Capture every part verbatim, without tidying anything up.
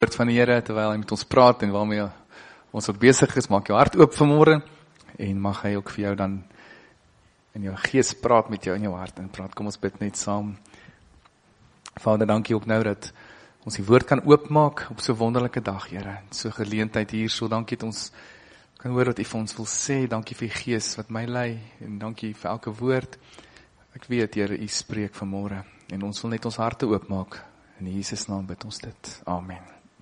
woord van die Here, terwyl hy met ons praat en waarmee ons ook besig is. Maak jou hart oop vanmôre en mag hy ook vir jou dan in jou gees praat met jou in jou hart en praat. Kom ons bid net saam. Vader, dankie ook nou dat ons die woord kan oopmaak op so 'n wonderlike dag, Here. So geleentheid hier, so dankie dat ons kan hoor wat U vir ons wil sê. Dankie vir die gees wat my lei en dankie vir elke woord. Ek weet, Here, U spreek vanmôre en ons wil net ons harte oopmaak. In Jesus naam bid ons dit. Amen.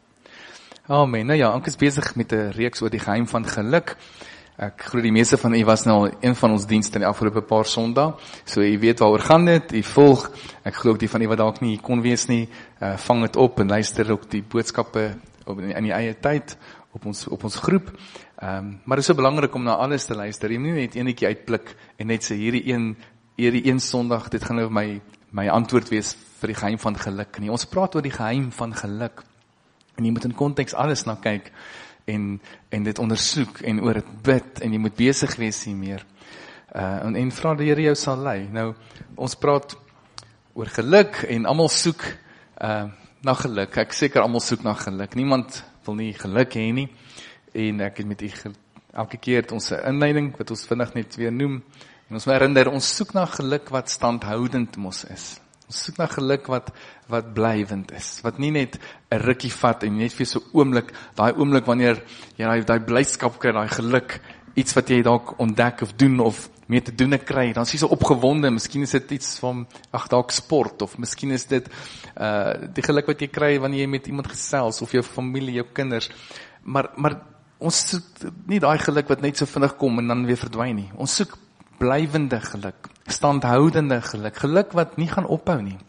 Amen. Nou ja, ek is besig met 'n reeks oor die geheim van geluk. Ek glo die meeste van u was nou al een van ons dienste in die afgelope paar Sondae. So u weet waaroor gaan dit, u volg. Ek glo ook die van u wat dalk nie kon wees nie, uh, vang dit op en luister ook die boodskappe op, in die eie tyd op ons op ons groep. Um, maar dit is so belangrik om na alles te luister. Jy moet nie net enetjie uitpluk en net sê hierdie een hierdie een Sondag, dit gaan nou my my antwoord wees vir die geheim van geluk nie. Ons praat oor die geheim van geluk. En jy moet in konteks alles na kyk en en dit ondersoek en oor dit bid en jy moet besig wees hiermee. Uh en, en vra die Here jou sal lei. Nou ons praat oor geluk en almal soek uh na geluk. Ek seker almal soek na geluk. Niemand wil nie geluk hê nie. En ek het met u elke keer het ons 'n inleiding wat ons vinnig net weer noem. En ons herinner, ons soek na geluk wat standhoudend mos is. Ons soek na geluk wat wat blywend is, wat nie net 'n rukkie vat en net vir so oomblik, daai oomblik wanneer jy daai daai blydskap kry, daai geluk, iets wat jy dalk ontdek of doen of mee te doen kry, dan is jy so opgewonde, miskien is dit iets van ag dalk sport of miskien is dit uh die geluk wat jy kry wanneer jy met iemand gesels of jou familie, jou kinders. Maar maar ons soek nie daai geluk wat net so vinnig kom en dan weer verdwyn nie. Ons soek blywende geluk, standhoudende geluk, geluk wat nie gaan ophou nie.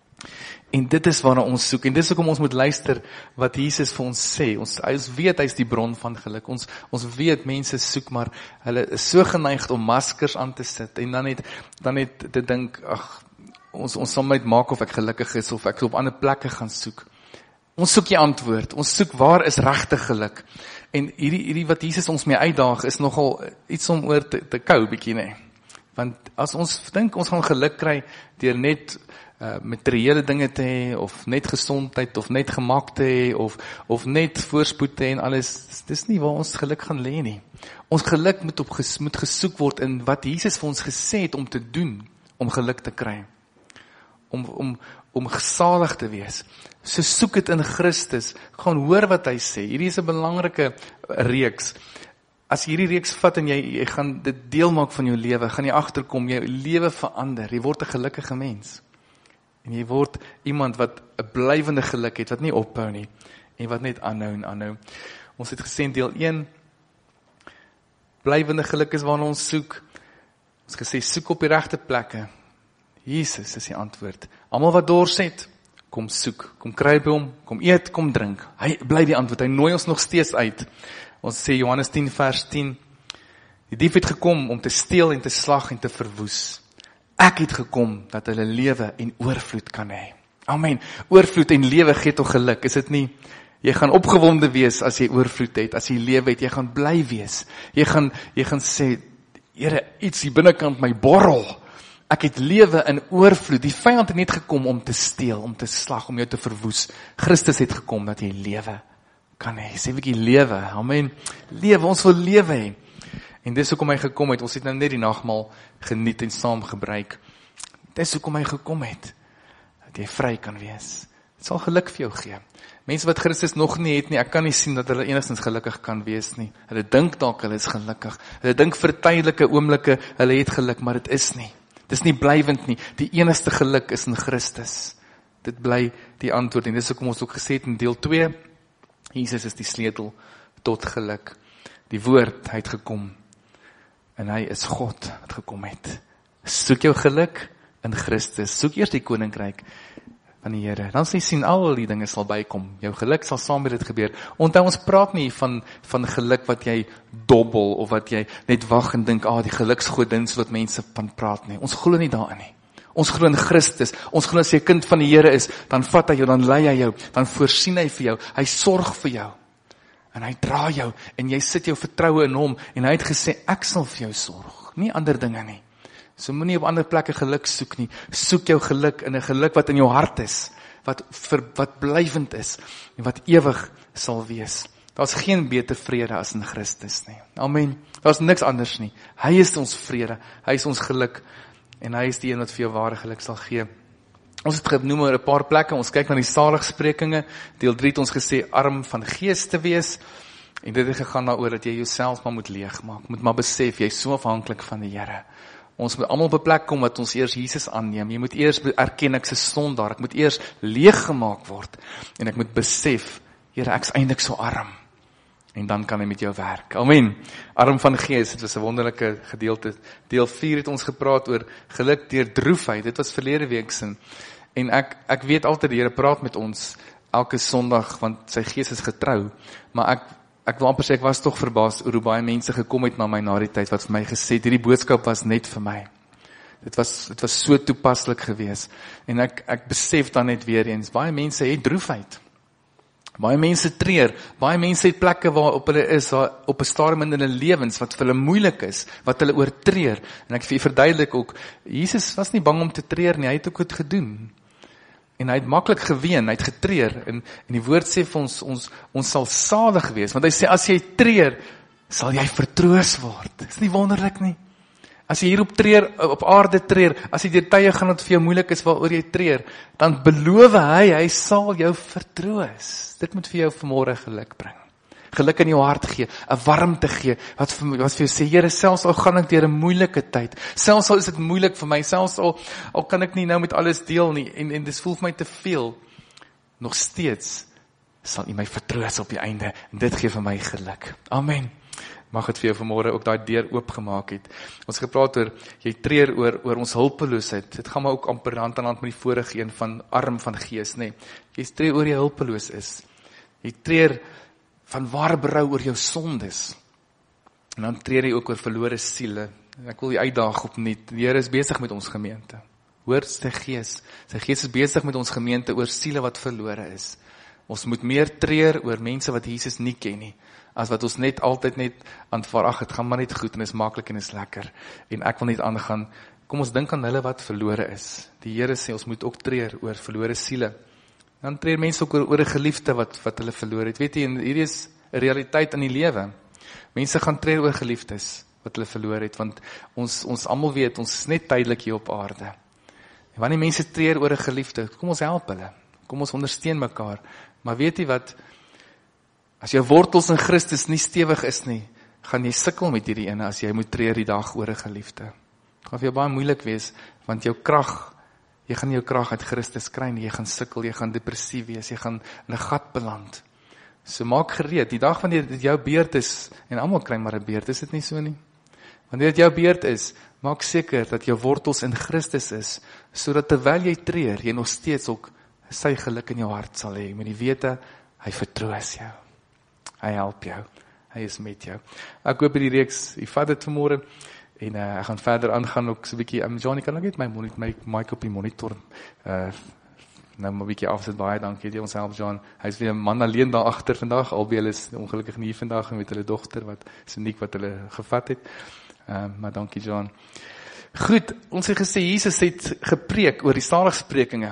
En dit is waarna ons soek, en dit is hoekom ons moet luister wat Jesus vir ons sê. Ons, ons weet hy is die bron van geluk, ons, ons weet mense soek, maar hulle is so geneigd om maskers aan te sit, en dan net, dan net te dink, ag, ons, ons sal net maak of ek gelukkig is, of ek op ander plekke gaan soek. Ons soek die antwoord, ons soek waar is regtig geluk. En hierdie, hierdie wat Jesus ons mee uitdaag, is nogal iets om oor te, te kou, bietjie, nee. Want as ons dink, ons gaan geluk kry, deur net uh, materiële dinge te hê, of net gesondheid, of net gemak te hê, of, of net voorspoed te hê en alles, dis nie waar ons geluk gaan lê nie. Ons geluk moet, op, moet gesoek word in wat Jesus vir ons gesê het om te doen, om geluk te kry. Om, om, om gesalig te wees. So soek het in Christus, gaan hoor wat hy sê. Hierdie is 'n belangrike reeks. As jy hierdie reeks vat en jy, jy gaan dit deel maak van jou lewe, gaan jy agterkom, jou lewe verander, jy word 'n gelukkige mens. En jy word iemand wat 'n blywende geluk het, wat nie ophou nie, en wat net aanhou en aanhou. Ons het gesê in deel een, blywende geluk is waarna ons soek. Ons het gesê, soek op die regte plekke. Jesus is die antwoord. Almal wat dors het, kom soek, kom kry by hom, kom eet, kom drink. Hy bly die antwoord, hy nooi ons nog steeds uit. Ons sê Johannes tien vers tien, die dief het gekom om te steel en te slag en te verwoes. Ek het gekom dat hulle lewe en oorvloed kan hê. Amen. Oorvloed en lewe gee tog geluk, is dit nie? Jy gaan opgewonde wees as jy oorvloed het, as jy lewe het, jy gaan bly wees. Jy gaan, jy gaan sê, Here, iets hier binnekant my borrel. Ek het lewe in oorvloed. Die vyand het net gekom om te steel, om te slag, om jou te verwoes. Christus het gekom dat jy lewe kan hê. Sê ek jy lewe. Amen. Lewe, ons wil lewe hê. En dis hoekom hy gekom het. Ons het nou net die nagmaal geniet en saam gebruik. Dis hoekom hy gekom het. Dat jy vry kan wees. Dit sal geluk vir jou gee. Mense wat Christus nog nie het nie, ek kan nie sien dat hulle enigstens gelukkig kan wees nie. Hulle dink dalk hulle is gelukkig. Hulle dink vir tydelike oomblikke hulle het geluk, maar dit is nie. Dis nie blywend nie. Die enigste geluk is in Christus. Dit bly die antwoord. En dis hoekom ons ook gesê het in deel twee, Jesus is die sleutel tot geluk. Die woord, hy het gekom. En hy is God wat gekom het. Soek jou geluk in Christus. Soek eers die koninkryk van die Here. Dan sal jy sien al die dinge sal bykom. Jou geluk sal saam met dit gebeur. Onthou, ons praat nie van van geluk wat jy dobbel of wat jy net wag en dink, ah, die geluksgodin so wat mense van praat nie. Ons glo nie daarin nie. Ons glo in Christus. Ons glo as jy 'n kind van die Here is, dan vat hy jou, dan lei hy jou, dan voorsien hy vir jou. Hy sorg vir jou. En hy dra jou en jy sit jou vertroue in hom en hy het gesê ek sal vir jou sorg, nie ander dinge nie. So moenie op ander plekke geluk soek nie. Soek jou geluk in 'n geluk wat in jou hart is, wat, ver, wat blywend is, en wat ewig sal wees. Daar's geen beter vrede as in Christus nie. Amen. Daar's niks anders nie. Hy is ons vrede, hy is ons geluk, en hy is die een wat vir jou ware geluk sal gee. Ons het genoem oor 'n paar plekke, ons kyk na die saligsprekinge, deel drie het ons gesê, arm van gees te wees, en dit het gegaan daaroor dat jy jouself maar moet leegmaak, moet maar besef, jy is so afhanklik van die Here. Ons moet almal op 'n plek kom wat ons eers Jesus aanneem, jy moet eers erken ek is 'n sondaar, ek moet eers leeggemaak word, en ek moet besef, Here, ek is eintlik so arm, en dan kan hy met jou werk. Amen. Arm van gees, dit was 'n wonderlike gedeelte. Deel vier het ons gepraat oor geluk deur droefheid, dit was verlede week sin, en ek, ek weet altyd, die Here praat met ons, elke Sondag, want sy gees is getrou, maar ek, ek wil amper sê, ek was toch verbaas oor hoe baie mense gekom het na my na die tyd, wat vir my gesê het, hierdie boodskap was net vir my. Dit was, dit was so toepaslik gewees, en ek, ek besef dan net weer eens, baie mense het droefheid, baie mense treur, baie mense het plekke waar op hulle is, waar op 'n stadium in hulle lewens, wat vir hulle moeilik is, wat hulle oortreur, en ek vir verduidelik ook, Jesus was nie bang om te treur nie, hy het ook dit gedoen, en hy het maklik geween, hy het getreur, en, en die woord sê vir ons, ons, ons sal salig wees, want hy sê, as jy treur, sal jy vertroos word, is nie wonderlik nie, as jy hier op treur, op aarde treur, as jy deur tye gaan wat vir jou moeilik is, waaroor jy treur, dan beloof hy, hy sal jou vertroos, dit moet vir jou vanmôre geluk bring, geluk in jou hart gee, 'n warmte gee, wat vir, wat vir jou sê, Here, selfs al gaan ek deur 'n moeilike tyd, selfs al is dit moeilik vir my, selfs al, al kan ek nie nou met alles deel nie, en, en dit voel vir my te veel, nog steeds sal U my vertroos op die einde, en dit gee vir my geluk. Amen. Mag het vir jou vanmôre ook daai deur oopgemaak het. Ons gepraat oor, jy treur oor, oor ons hulpeloosheid, dit gaan maar ook amper hand aan hand met die vorige een van arm van gees, nee. Jy treur oor jy hulpeloos is, jy treur van ware berou oor jou sondes, en dan treur jy ook oor verlore siele. Ek wil jy uitdaag opnuut, die Here is besig met ons gemeente, hoor sy gees, sy gees is besig met ons gemeente oor siele wat verlore is. Ons moet meer treur oor mense wat Jesus nie ken nie, as wat ons net altyd net aanvaar, ag, het gaan maar net goed, en is maklik en is lekker, en ek wil net aangaan, kom ons dink aan hulle wat verlore is. Die Here sê, ons moet ook treur oor verlore siele. Dan treur mense ook oor, oor 'n geliefde wat, wat hulle verloor het. Weet jy, en hierdie is 'n realiteit in die lewe. Mense gaan treur oor geliefdes wat hulle verloor het, want ons, ons almal weet, ons is net tydelik hier op aarde. En wanneer mense treur oor 'n geliefde, kom ons help hulle, kom ons ondersteun mekaar, maar weet jy wat, as jou wortels in Christus nie stewig is nie, gaan jy sukkel met hierdie ene, as jy moet treur die dag oor 'n geliefde. Het gaan vir jou baie moeilik wees, want jou krag, jy gaan jou krag uit Christus kry nie, jy gaan sukkel, jy gaan depressief wees, jy gaan in 'n gat beland. So maak gereed, die dag wanneer dit jou beurt is, en almal kry maar 'n beurt, is dit nie so nie? Wanneer dit jou beurt is, maak seker dat jou wortels in Christus is, sodat terwyl jy treur, jy nog steeds ook sy geluk in jou hart sal hê, met die wete, hy vertroos jou. Hy help jou, hy is met jou. Ek hoop die reeks, jy vat dit vanmôre, en uh, ek gaan verder aangaan, ook so 'n bietjie, um, Johnny, kan ek net my monitor, my mic op die monitor, uh, nou maar 'n bietjie afsit, baie dankie, die ons help, John, hy is weer 'n man alleen daar agter vandag, albei hulle is ongelukkig nie hier vandag, met hulle dogter, wat Soniek wat hulle gevat het, uh, maar dankie, John. Goed, ons het gesê, Jesus het gepreek oor die saligsprekinge,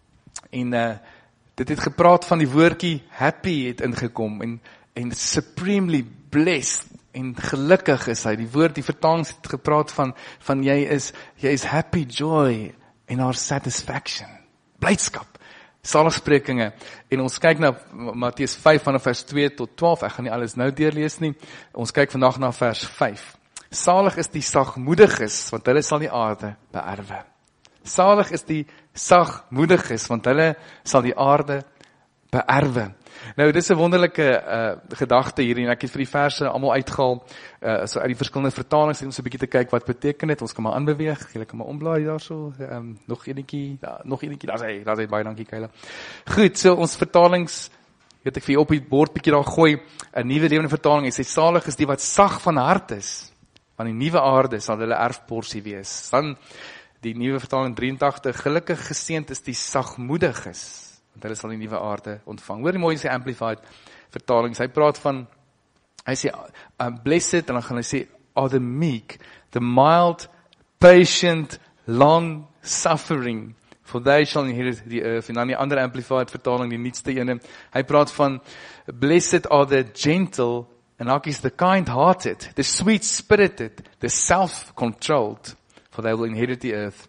en uh, dit het gepraat van die woordjie happy het ingekom, en en supremely blessed, en gelukkig is hy, die woord, die vertaling het gepraat van, van jy is, jy is happy, joy, en our satisfaction, blydskap, saligsprekinge, en ons kyk na Matteus vyf vanaf vers twee tot twaalf, ek gaan nie alles nou deurlees nie, ons kyk vandag na vers vyf, salig is die sagmoediges, want hulle sal die aarde beerwe, salig is die sagmoediges, want hulle sal die aarde beerwe. Nou, dit is 'n wonderlike uh, gedagte hierdie, en ek het vir die verse almal uitgehaal, uh, so uit die verskillende vertalings, om so 'n bietjie te kyk wat beteken dit, ons kan maar aanbeweeg, julle kan maar omblaai daarso, um, nog enetjie, da, nog enetjie, daar's hy, daar's hy, baie dankie Kayla. Goed, so ons vertalings, weet ek vir jou op die bord bietjie daar gooi, 'n nuwe lewende vertaling, hy sê, salig is die wat sag van hart is, want die nuwe aarde sal hulle erfporsie wees. Dan die nuwe vertaling drie agt agt, gelukkig geseënd is die sagmoediges, want hulle sal die nuwe aarde ontvang. Hoor die mooi sê Amplified vertaling, hy praat van, hy sê, uh, blessed, en dan gaan hy sê, are the meek, the mild, patient, long suffering, For they shall inherit the earth. En dan die ander amplified vertaling, die nuutste ene. Hy praat van, blessed are the gentle, and hakies the kind-hearted, the sweet-spirited, the self-controlled, for they will inherit the earth.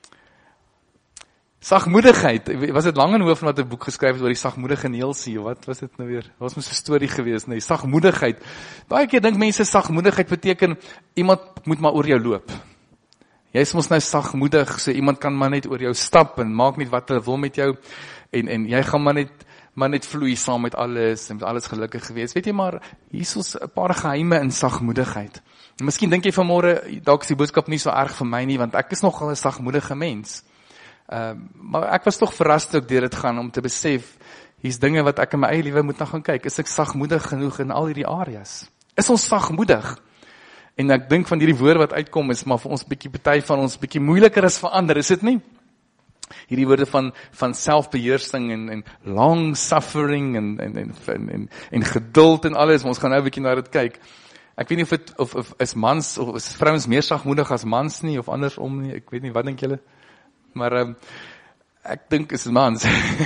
Sagmoedigheid, was dit Langenhoven wat 'n boek geskryf het oor die sagmoedige Neelsie, of wat was dit nou weer? Was mos 'n storie gewees, nee, sagmoedigheid. Baie keer dink mense sagmoedigheid beteken, iemand moet maar oor jou loop. Jy is mos nou sagmoedig, so iemand kan maar net oor jou stap, en maak net wat hulle wil met jou, en, en jy gaan maar net, maar net vloei saam met alles, en met alles gelukkig gewees. Weet jy maar, hier is ons 'n paar geheime in sagmoedigheid. En miskien dink jy vanmôre, dalk is die boodskap nie so erg vir my nie, want ek is nogal 'n sagmoedige mens. Uh, maar ek was toch verras toe ek deur dit gaan, om te besef, hier's dinge wat ek in my eie lewe moet na gaan kyk, is ek sagmoedig genoeg in al hierdie areas? Is ons sagmoedig? En ek dink van hierdie woord wat uitkom, is maar vir ons bietjie, party van ons bietjie moeiliker as vir ander, is dit nie? Hierdie woorde van, van selfbeheersing, en, en long suffering, en, en, en, en, en, en geduld en alles, maar ons gaan nou bietjie na dit kyk. Ek weet nie of het, of, of is mans, of is vrouens meer sagmoedig as mans nie, of andersom nie, ek weet nie, wat dink julle? Maar um, ek dink is mans.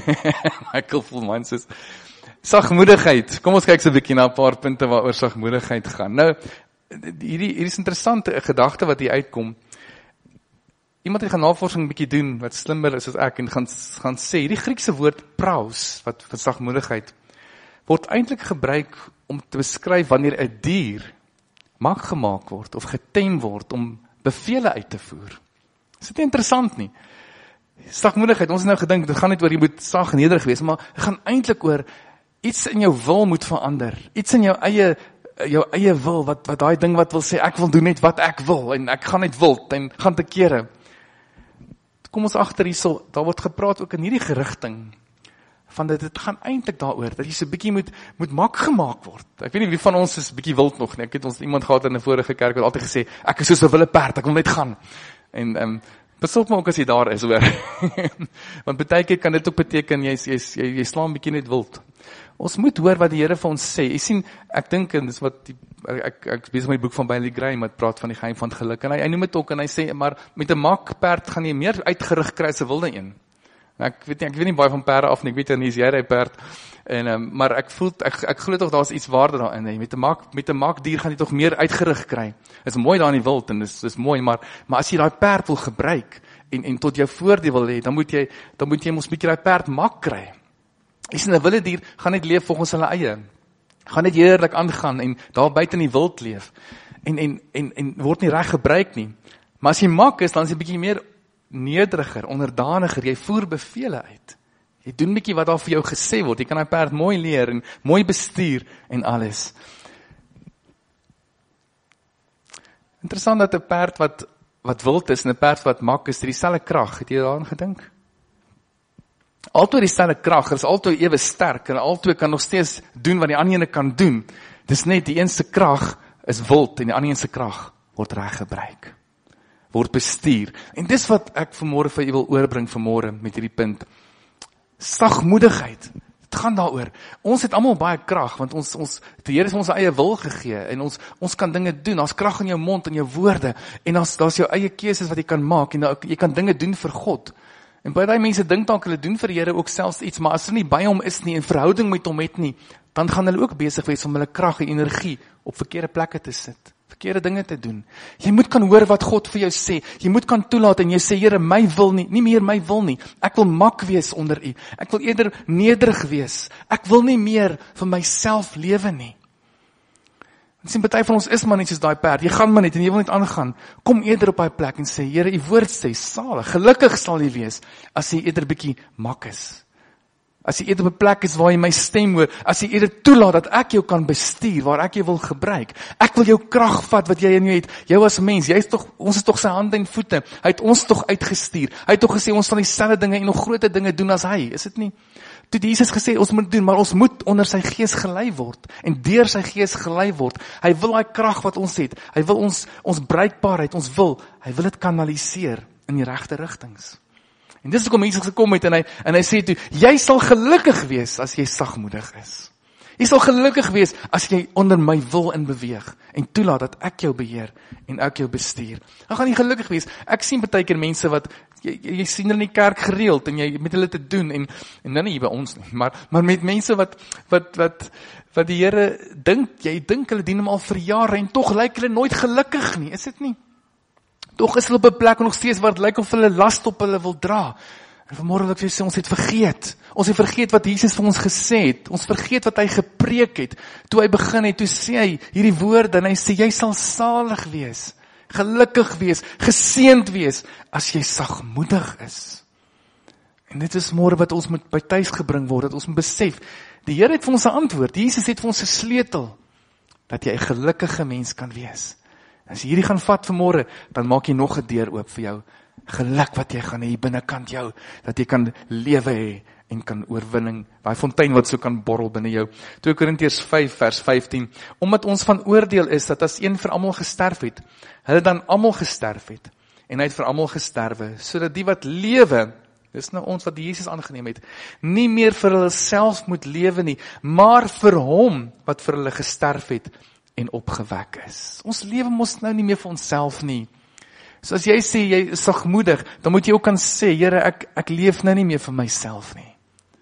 Ek voel mans is sagmoedigheid. Kom ons kyk so 'n bietjie na 'n paar punte waaroor sagmoedigheid gaan. Nou, hierdie hierdie is 'n interessante gedagte wat hier uitkom. Iemand het gaan navorsing 'n bietjie doen wat slimmer is as ek en gaan gaan sê hierdie Griekse woord praus wat vir sagmoedigheid word eintlik gebruik om te beskryf wanneer 'n dier mak gemaak word of getem word om bevele uit te voer. Is dit nie interessant nie? Sagmoedigheid, ons het nou gedink, dit gaan net oor jy moet sag en nederig wees, maar het gaan eintlik oor iets in jou wil moet verander. Iets in jou eie jou eie wil, wat wat daai ding wat wil sê, ek wil doen net wat ek wil, en ek gaan net wild, en gaan te kere. Kom ons agter hierso, daar word gepraat ook in hierdie gerigting, van dit, dit gaan eintlik daaroor, dat jy so 'n bietjie moet, moet mak gemaak word. Ek weet nie wie van ons is bietjie wild nog nie, ek het ons iemand gehad in 'n vorige kerk, wat altyd gesê, ek is soos 'n wilde perd, ek wil net gaan. En, um, pas op maar ook as jy daar is, hoor. Want baie keer kan dit ook beteken, jy, jy, jy, jy slaan bietjie net wild. Ons moet hoor wat die Here vir ons sê. Jy sien, ek dink, en dis wat, die, ek, ek is besig met die boek van Billy Graham, wat praat van die geheim van geluk, en hy, hy noem het ook, en hy sê, maar met 'n makperd gaan jy meer uitgerig kry as 'n wilde een. Ek weet nie, ek weet nie baie van perde af nie, ek weet nie, is jy ry perd, en, um, maar ek voel, ek, ek glo toch, daar is iets waarde daarin, nee. met 'n mak, met 'n makdier gaan jy toch meer uitgerig kry. Is mooi daar in die wild, en is, is mooi, maar, maar as jy daai perd wil gebruik, en, en tot jou voordeel wil hê, dan moet jy, dan moet jy ons bietjie daai perd mak kry. Jy sien, 'n wilde dier gaan net leef volgens hulle eie, gaan net heerlik aangaan, en daar buite in die wild leef, en, en, en, en word nie reg gebruik nie. Maar as jy mak is, dan is jy bietjie meer nederiger, onderdaniger, jy voer bevele uit. Jy doen bietjie wat daar vir jou gesê word, jy kan die perd mooi leer, en mooi bestuur, en alles. Interessant dat 'n perd wat, wat wild is, en 'n perd wat mak is, dieselfde krag, het jy daaraan gedink? Altyd dieselfde krag, is altyd ewe sterk, en altyd kan nog steeds doen wat die ander ene kan doen. Dis net, die een se krag is wild, en die ander een se krag word reg gebruik. Word bestuur. En dis wat ek vanmôre vir u wil oorbring vanmôre met hierdie punt. Sagmoedigheid. Dit gaan daaroor. Ons het almal baie krag, want ons ons die Here het ons eie wil gegee, en ons ons kan dinge doen. Daar's krag in jou mond en jou woorde, en daar's daar's jou eie keuses wat jy kan maak, en daar, jy kan dinge doen vir God. En baie daai mense dink dalk hulle doen vir die Here ook selfs iets, maar as hulle nie by hom is nie, en verhouding met hom het nie, dan gaan hulle ook besig wees om hulle krag en energie op verkeerde plekke te sit. Verkeerde dinge te doen. Jy moet kan hoor wat God vir jou sê. Jy moet kan toelaat en jy sê, Here, my wil nie, nie meer my wil nie. Ek wil mak wees onder u. Ek wil eerder nederig wees. Ek wil nie meer vir myself lewe nie. En sien, party van ons is maar net soos daai perd. Jy gaan maar net en jy wil net aangaan. Kom eerder op daai plek en sê, Here, u woord sê, salig, gelukkig sal jy wees, as jy eerder bietjie mak is. As jy eerder op 'n plek is waar jy my stem hoor, as jy eerder toelaat dat ek jou kan bestuur, waar ek jou wil gebruik. Ek wil jou krag vat wat jy in jou het. Jou as mens, jy is tog, ons is tog sy hande en voete. Hy het ons tog uitgestuur. Hy het tog gesê ons sal dieselfde dinge en nog groter dinge doen as hy. Is dit nie? Toe Jesus gesê ons moet doen, maar ons moet onder sy gees gelei word en deur sy gees gelei word. Hy wil daai krag wat ons het. Hy wil ons ons bruikbaarheid, ons wil, hy wil dit kanaliseer in die regte rigtings. En dis hoekom Jesus gekom het en hy en hy sê toe, jy sal gelukkig wees as jy sagmoedig is. Jy sal gelukkig wees as jy onder my wil in beweeg en toelaat dat ek jou beheer en ek jou bestuur. Dan gaan jy gelukkig wees. Ek sien baie keer mense wat jy, jy sien hulle in die kerk gereeld, en jy met hulle te doen, en, en nou nie by ons nie, maar, maar met mense wat, wat, wat, wat die Here dink, jy dink hulle dien hom al vir jare, en tog lyk hulle nooit gelukkig nie, is dit nie? Tog is hulle op 'n plek nog steeds waar dit lyk of hulle last op hulle wil dra. En vanmôre wil ek vir julle sê, ons het vergeet. Ons het vergeet wat Jesus vir ons gesê het. Ons vergeet wat hy gepreek het. Toe hy begin het, toe sê hy hierdie woorde, en hy sê, jy sal salig wees, gelukkig wees, geseënd wees, as jy sagmoedig is. En dit is môre wat ons moet by tuis gebring word, dat ons moet besef, die Here het vir ons 'n antwoord. Jesus het vir ons 'n sleutel, dat jy 'n gelukkige mens kan wees. As jy hierdie gaan vat vanmôre, dan maak jy nog 'n deur oop vir jou. Geluk wat jy gaan hê binnekant jou, dat jy kan lewe hê en kan oorwinning, daai fontein wat so kan borrel binne jou. twee Korintiërs vyf vers vyftien, omdat ons van oordeel is, dat as een vir almal gesterf het, hulle dan almal gesterf het, en hy het vir almal gesterwe, sodat die wat lewe, dis nou ons wat Jesus aangeneem het, nie meer vir hulle self moet lewe nie, maar vir hom wat vir hulle gesterf het en opgewek is. Ons lewe mos nou nie meer vir onsself nie. So as jy sê, jy is sagmoedig, dan moet jy ook kan sê, Here, ek, ek leef nou nie meer vir myself nie.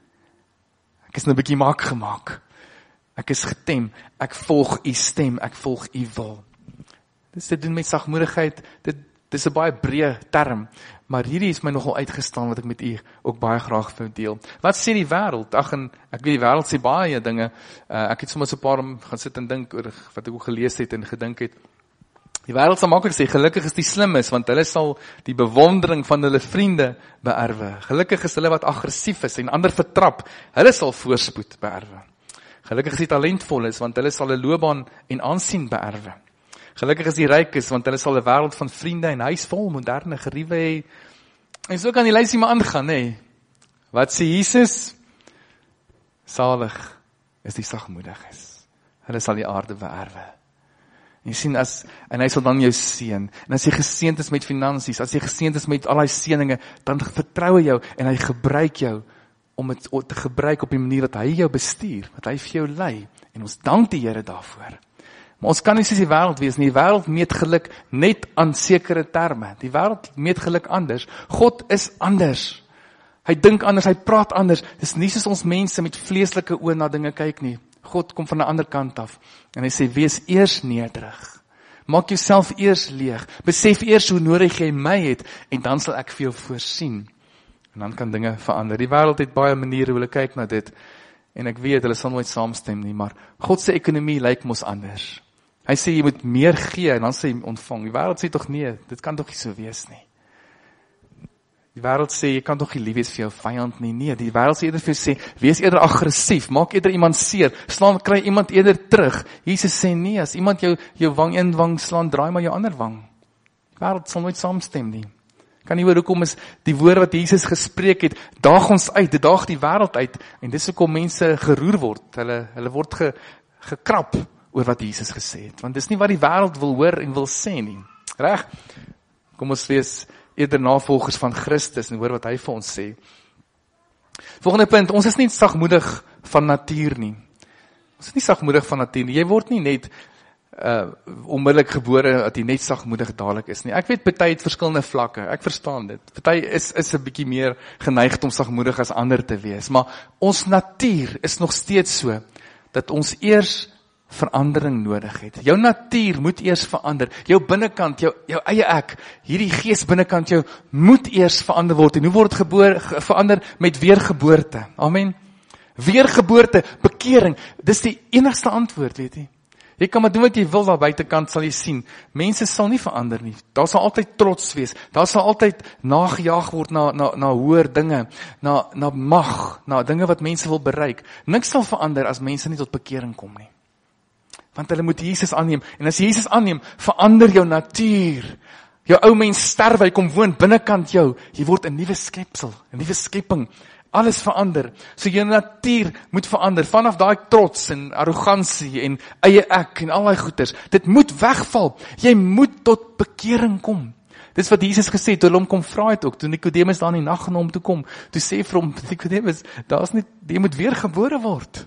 Ek is nou 'n bietjie maak gemaak. Ek is getem, ek volg u stem, ek volg u wil. Dis te doen met sagmoedigheid, dit, dit is 'n baie breë term, maar hierdie is my nogal uitgestaan wat ek met u ook baie graag wil deel. Wat sê die wêreld? Ag, en ek weet die wêreld sê baie dinge. Uh, ek het sommer so 'n paar gaan sit en dink oor wat ek ook gelees het en gedink het. Die wêreld sal maklik sê, gelukkig is die slimmes, want hulle sal die bewondering van hulle vriende beerwe. Gelukkig is hulle wat aggressief is en ander vertrap, hulle sal voorspoed beerwe. Gelukkig is die talentvolles, want hulle sal 'n loopbaan en aansien beerwe. Gelukkig is die rykes, want hulle sal 'n wêreld van vriende en huis vol moderne geriewe hê. En so kan die lysie maar aangaan, hè. Wat sê Jesus? Salig is die sagmoediges. Hulle sal die aarde beerwe. Jy sien, as, en hy sal dan jou seën, en as jy geseënd is met finansies, as jy geseënd is met al die seëninge, dan vertrou hy jou, en hy gebruik jou, om het te gebruik op die manier dat hy jou bestuur, dat hy vir jou lei, en ons dank die Here daarvoor. Maar ons kan nie soos die wêreld wees nie, die wêreld meet geluk net aan sekere terme, die wêreld meet geluk anders, God is anders, hy dink anders, hy praat anders, dis nie soos ons mense met vleeslike oë na dinge kyk nie, God kom van 'n ander kant af, en hy sê, wees eers nederig, maak jouself eers leeg, besef eers hoe nodig jy my het, en dan sal ek vir jou voorsien, en dan kan dinge verander. Die wêreld het baie maniere hoe hulle kyk na dit, en ek weet, hulle sal nooit saamstem nie, maar God se ekonomie lyk mos anders. Hy sê, jy moet meer gee, en dan sê jy ontvang. Die wêreld sê toch nee, dit kan toch nie so wees nie. Die wêreld sê, jy kan toch nie lief wees vir jou vyand nie, nee, die wêreld sê eerder vir jou sê, wees eerder aggressief, maak eerder iemand seer, slaan, kry iemand eerder terug. Jesus sê nee, as iemand jou, jou wang een wang slaan, draai maar jou ander wang. Die wêreld sal nooit saamstem nie. Kan nie hoor, hoekom is die woord wat Jesus gespreek het, daag ons uit, dit daag die wêreld uit, en dis hoekom mense geroer word, hulle, hulle word ge, gekrap oor wat Jesus gesê het, want dis nie wat die wêreld wil hoor en wil sê nie, reg? Kom ons wees eerder navolgers van Christus en hoor wat hy vir ons sê. Volgende punt, ons is nie sagmoedig van natuur nie. Ons is nie sagmoedig van natuur nie, jy word nie net uh, onmiddellik gebore dat jy net sagmoedig dadelik is nie. Ek weet, party het verskillende vlakke, ek verstaan dit. Party is, is 'n bietjie meer geneigd om sagmoedig as ander te wees, maar ons natuur is nog steeds so, dat ons eers verandering nodig het. Jou natuur moet eers verander, jou binnekant, jou, jou eie ek, hierdie gees binnekant jou, moet eers verander word, en hoe word geboor, verander? Met weergeboorte, amen. Weergeboorte, bekering, dis die enigste antwoord, weet jy. Jy kan maar doen wat jy wil, daar buitekant sal jy sien, mense sal nie verander nie, daar sal altyd trots wees, daar sal altyd nagejaag word na, na, na hoër dinge, na, na mag, na dinge wat mense wil bereik. Niks sal verander as mense nie tot bekering kom nie. Want hulle moet Jesus aanneem, en as Jesus aanneem, verander jou natuur, jou ou mens sterf, hy kom woon binnekant jou, jy word 'n nuwe skepsel, 'n nuwe skepping, alles verander, so jou natuur moet verander, vanaf daai trots en arrogansie en eie ek en al die goeders, dit moet wegval, jy moet tot bekering kom. Dis wat Jesus gesê het, toe hulle hom kom vra het ook, toe Nicodemus daar in die nag na hom toe kom, toe sê vir hom, Nicodemus, daar is nie, jy moet weer gebore word,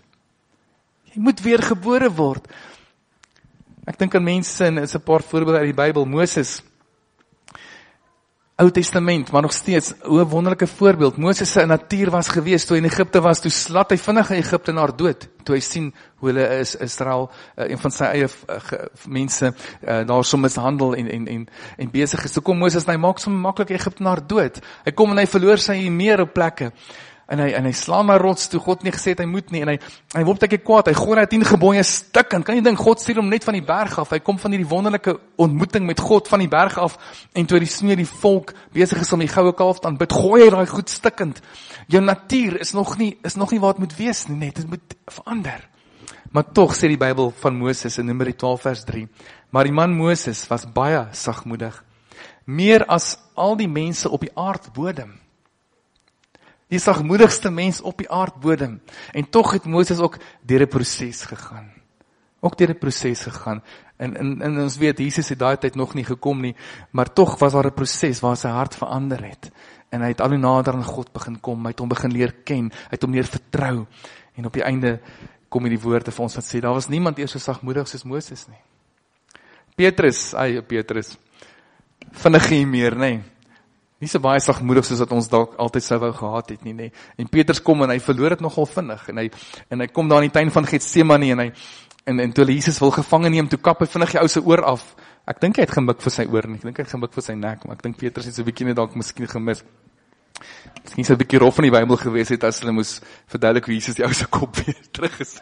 jy moet weer gebore word. Ek dink aan mense, en is 'n paar voorbeelde uit die Bybel, Moses, Ou Testament, maar nog steeds, hoe 'n wonderlike voorbeeld. Moses se natuur was gewees, toe hy in Egipte was, toe slat hy vinnig 'n Egiptenaar dood, toe hy sien hoe hulle is, Israel, uh, een van sy eie uh, ge, mense, uh, daar so mishandel en, en, en, en besig is. Toe kom Moses en hy maak so maklik Egiptenaar dood. Hy kom en hy verloor sy meer op plekke. En hy, en hy slaan na rots toe God nie gesê het hy moet nie, en hy, hy word ek kwaad, hy gooi hy tien gebooie stik, en kan jy dink, God stuur hom net van die berg af, hy kom van hierdie wonderlike ontmoeting met God van die berg af, en toe die smeer die volk besig is om die goue kalf te aanbid, gooi hy daai goed stikkend. Jou natuur is nog nie, is nog nie wat het moet wees nie, net, het moet verander. Maar tog sê die Bybel van Moses in Numeri twaalf vers drie, maar die man Moses was baie sagmoedig, meer as al die mense op die aardbodem. Die sagmoedigste mens op die aardbodem. En tog het Moses ook deur 'n proses gegaan. Ook deur 'n proses gegaan. En, en, en ons weet, Jesus het daai tyd nog nie gekom nie, maar tog was daar 'n proses waar sy hart verander het. En hy het al hoe nader aan God begin kom, hy het hom begin leer ken, hy het hom leer vertrou. En op die einde kom hier die woorde vir ons wat sê, daar was niemand eers so sagmoedig soos Moses nie. Petrus, ai Petrus, vinnig nie meer, nee. Nie so baie sagmoedig soos wat ons dalk altyd sou wou gehad het nie, nee. En Petrus kom en hy verloor dit nogal vinnig, en hy, en hy kom daar in die tuin van Getsemane, en hy, en, en toe Jesus wil gevange neem, toe kap hy vinnig die ou se oor af. Ek dink hy het gemik vir sy oor nie, ek dink hy het gemik vir sy nek, maar ek dink Petrus het so 'n bietjie net dalk miskien gemis. Miskien so 'n bietjie rof in die Bybel gewees het, as hulle moes verduidelik wie Jesus die ou se kop weer terug is.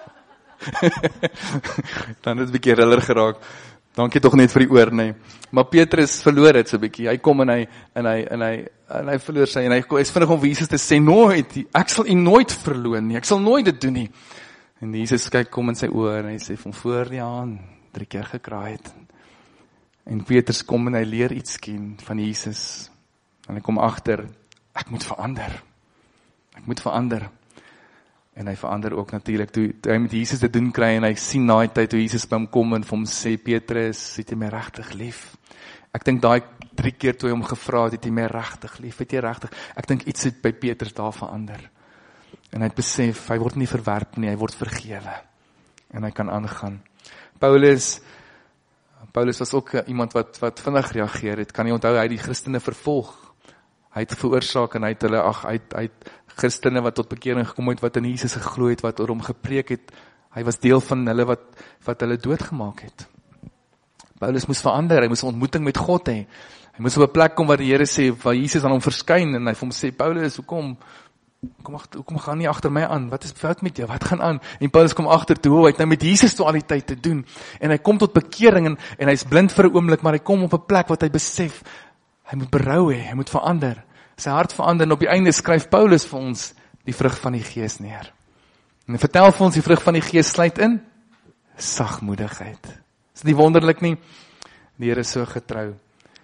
Dan het 'n bietjie riller geraak. Dankie tog net vir die oor, nee. Maar Petrus verloor dit so 'n bietjie. Hy kom en hy en hy en hy en hy verloor sy en hy is vinnig om vir Jesus te sê, nooit, ek sal u nooit verloon nie. Ek sal nooit dit doen nie. En Jesus kyk kom in sy oë en hy sê van voor die aan drie keer gekraai het. En Petrus kom en hy leer iets ken van Jesus. En hy kom agter, ek moet verander. Ek moet verander. En hy verander ook natuurlik, toe, toe hy met Jesus te doen kry, en hy sien na die tyd, toe Jesus by hom kom, en vir hom sê, Petrus, het jy my regtig lief? Ek dink daai drie keer toe hy hom gevra het, het jy my regtig lief, het jy regtig? Ek dink iets het by Petrus daar verander. En hy het besef, hy word nie verwerp nie, hy word vergewe. En hy kan aangaan. Paulus, Paulus was ook iemand wat, wat vinnig reageer het, kan jy onthou, hy het die Christene vervolg. Hy het veroorsaak, en hy het hulle, ag, hy het, hy het Christene wat tot bekering gekom het, wat in Jesus geglo het, wat oor hom gepreek het, hy was deel van hulle wat, wat hulle doodgemaak het. Paulus moes verander, hy moes 'n ontmoeting met God hê. Hy moes op 'n plek kom waar die Here sê, waar Jesus aan hom verskyn, en hy vir hom sê, Paulus, hoekom, hoekom, hoekom gaan nie agter my aan? Wat is fout met jou? Wat gaan aan? En Paulus kom agter toe, hy het nou met Jesus toe al die tyd te doen, en hy kom tot bekering, en, en hy is blind vir 'n oomblik, maar hy kom op 'n plek wat hy besef, hy moet berou hê, hy moet verander. Sy hart verander, en op die einde skryf Paulus vir ons die vrug van die Gees neer. En hy vertel vir ons, die vrug van die Gees sluit in sagmoedigheid. Is dit nie wonderlik nie? Die Here is so getrou.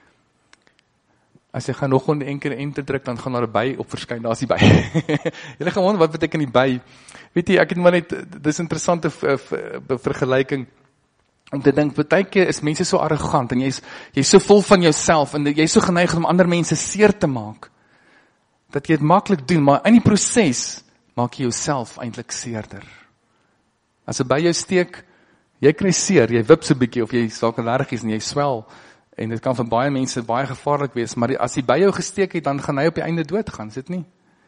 As jy gaan nog onder enkele enter druk, dan gaan daar 'n by op verskyn, daar is die by. Julle gaan wonder, wat beteken die by? Weet jy, ek het maar net, dis 'n interessante vergelyking, om te dink, baie keer is mense so arrogant, en jy is, jy is so vol van jouself, en jy is so geneig om ander mense seer te maak, dat jy het maklik doen, maar in die proses, maak jy jouself eintlik seerder. As 'n by jou steek, jy kry seer, jy wip so 'n bietjie, of jy is dalk allergies, en jy swel, en dit kan vir baie mense baie gevaarlik wees, maar as hy by jou gesteek het, dan gaan hy op die einde doodgaan, is dit nie?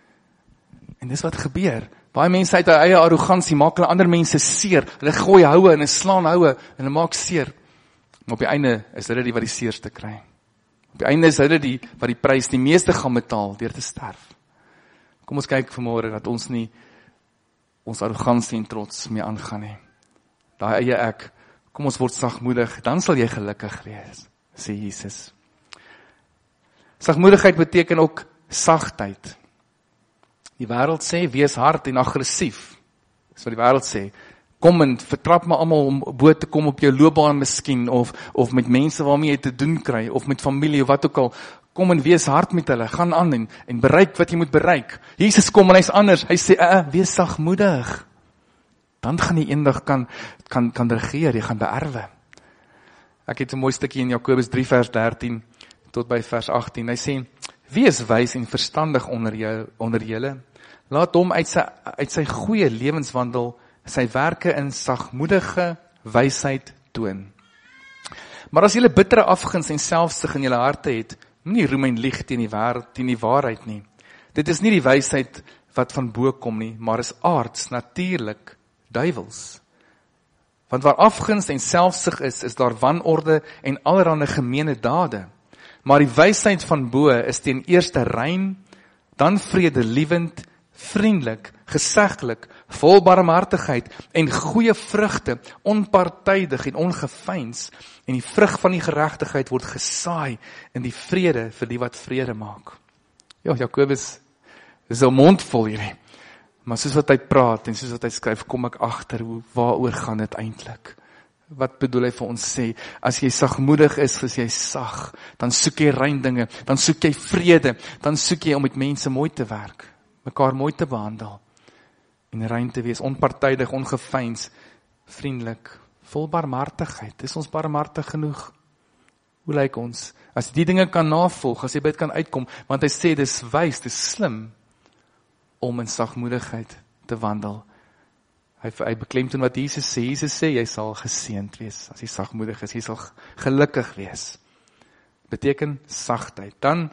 En dis wat gebeur. Baie mense uit hulle eie arrogansie maak hulle ander mense seer. Hulle gooi houe en hulle slaan houe en hulle maak seer. Maar op die einde is hulle die wat die seerste kry. Op die einde is hulle die wat die prys die meeste gaan betaal deur te sterf. Kom ons kyk vanmôre dat ons nie ons arrogansie en trots mee aangaan nie. Daai eie ek, kom ons word sagmoedig, dan sal jy gelukkig wees, sê Jesus. Sagmoedigheid beteken ook sagtheid. Die wêreld sê, wees hard en aggressief. Dis wat die wêreld sê. Kom en vertrap maar almal om bo te kom op jou loopbaan miskien, of, of met mense waarmee jy te doen kry, of met familie, of wat ook al. Kom en wees hard met hulle, gaan aan en, en bereik wat jy moet bereik. Jesus kom en hy's anders, hy sê, uh, wees sagmoedig. Dan gaan jy eendag kan, kan, kan regeer, jy gaan beerwe. Ek het 'n mooi stukkie in Jakobus drie vers dertien tot by vers agttien. Hy sê, wees wys en verstandig onder jou, onder julle. Laat hom uit sy, uit sy goeie lewenswandel sy werke in sagmoedige wysheid toon. Maar as julle bittere afguns en selfsug in julle harte het, Moenie roem en lieg teen die wêreld, teen die waarheid nie. Dit is nie die wysheid wat van bo kom nie, maar is aards, natuurlik, duiwels. Want waar afgunst en selfsug is, is daar wanorde en allerhande gemeene dade. Maar die wysheid van bo is ten eerste rein, dan vredelievend, vriendelik, geseglik, vol barmhartigheid en goeie vrugte, onpartydig en ongeveins, en die vrug van die geregtigheid word gesaai in die vrede vir die wat vrede maak. Ja, Jakobus is 'n mond vol hierdie. Maar soos wat hy praat en soos wat hy skryf, kom ek agter hoe waaroor gaan dit eintlik. Wat bedoel hy vir ons sê? As jy sagmoedig is, as jy sag, dan soek jy rein dinge, dan soek jy vrede, dan soek jy om met mense mooi te werk, mekaar mooi te behandel, en rein te wees, onpartydig, ongeveins, vriendelik, vol barmhartigheid. Is ons barmhartig genoeg? Hoe lyk ons? As jy die dinge kan navolg, as jy by dit kan uitkom, want hy sê, dis wys, dis slim, om in sagmoedigheid te wandel. Hy, hy beklemtoon wat Jesus sê, Jesus sê, jy sal geseënd wees, as jy sagmoedig is, jy sal gelukkig wees. Beteken sagtheid. Dan,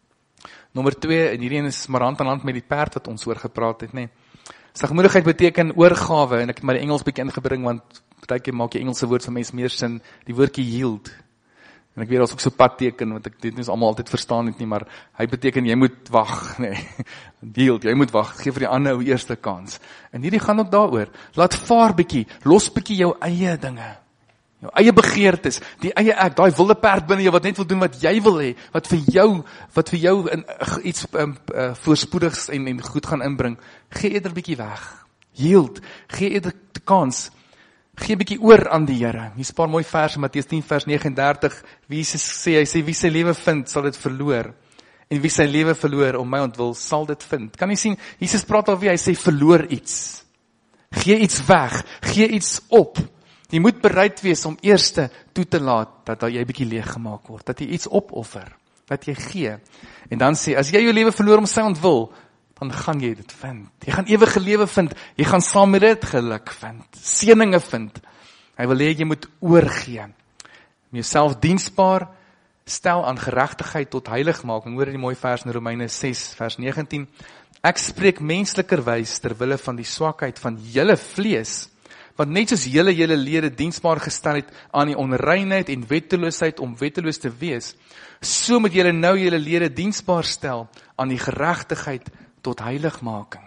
nommer twee, en hierdie is maar hand aan hand met die perd wat ons oor gepraat het, nee. Sagmoedigheid beteken oorgawe, en ek het maar die Engels bietjie ingebring, want partykeer maak die Engelse woord vir mens meer sin, die woordjie yield. En ek weet, as ook so padteken, want ek dit nie almal altyd verstaan het nie, maar hy beteken, jy moet wag, nee, yield, jy moet wag, gee vir die ander ou eerste kans. En hierdie gaan ook daaroor, laat vaar bietjie, los bietjie jou eie dinge, jou eie begeertes, die eie ek, daai wilde perd binne jou, wat net wil doen wat jy wil hê, wat vir jou, wat vir jou in, iets um, uh, voorspoedigs en, en goed gaan inbring, gee eerder bietjie weg, yield, gee eerder die kans, gee bietjie oor aan die Here. Hier is 'n paar mooi verse, Matteus tien vers negenendertig, wie Jesus sê, hy sê, wie sy lewe vind, sal dit verloor, en wie sy lewe verloor, om my ontwil, sal dit vind. Kan jy sien, Jesus praat al wie, hy sê, verloor iets, gee iets weg, gee iets op, jy moet bereid wees om eerste toe te laat, dat jy bietjie leeg gemaak word, dat jy iets opoffer, dat jy gee, en dan sê, as jy jou lewe verloor om sy ontwil, dan gaan jy dit vind. Jy gaan ewige lewe vind, jy gaan saam met dit geluk vind, seëninge vind. Hy wil hê jy moet oorgee. Om jouself diensbaar stel aan geregtigheid tot heiligmaking. Hoor die mooi vers in Romeine ses vers negentien. Ek spreek menslikerwys ter wille van die swakheid van julle vlees, want net soos julle julle lede diensbaar gestel het aan die onreinheid en wetteloosheid om wetteloos te wees, so moet julle nou julle lede diensbaar stel aan die geregtigheid tot heiligmaking.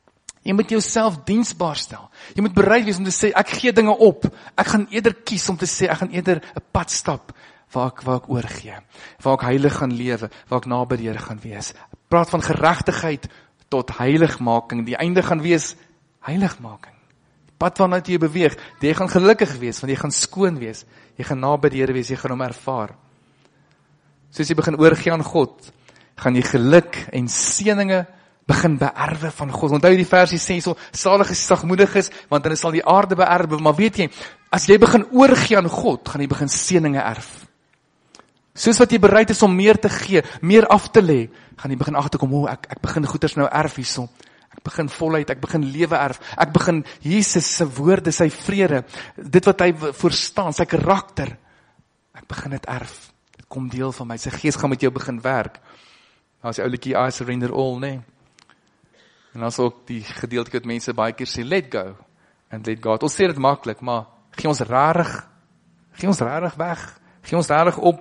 Jy moet jouself diensbaar stel. Jy moet bereid wees om te sê, ek gee dinge op. Ek gaan eerder kies om te sê, ek gaan eerder 'n pad stap waar ek, waar ek oorgee, waar ek heilig gaan lewe, waar ek naby die Here gaan wees. Praat van geregtigheid tot heiligmaking. Die einde gaan wees heiligmaking. Die pad waarna jy beweeg, jy gaan gelukkig wees, want jy gaan skoon wees. Jy gaan naby die Here wees, jy gaan hom ervaar. Soos jy begin oorgee aan God, gaan jy geluk en seëninge begin beerwe van God. Onthou die versie sê so, salig is sagmoedig is, want dan sal die aarde beerwe. Maar weet jy, as jy begin oorgee aan God, gaan jy begin seëninge erf. Soos wat jy bereid is om meer te gee, meer af te lê, gaan jy begin agterkom, o, ek, ek begin goeders nou erf hierso. Ek begin voluit, ek begin lewe erf. Ek begin Jesus se woorde, sy vrede, dit wat hy voorstaan, sy karakter. Ek begin dit erf. Dit kom deel van my. Sy gees gaan met jou begin werk. Daar is die ou liedjie I surrender all, nee. En dan is ook die gedeelte wat mense baie keer sê, let go, and let God. Ons sê dit maklik, maar gee ons rarig, gee ons rarig weg, gee ons rarig op.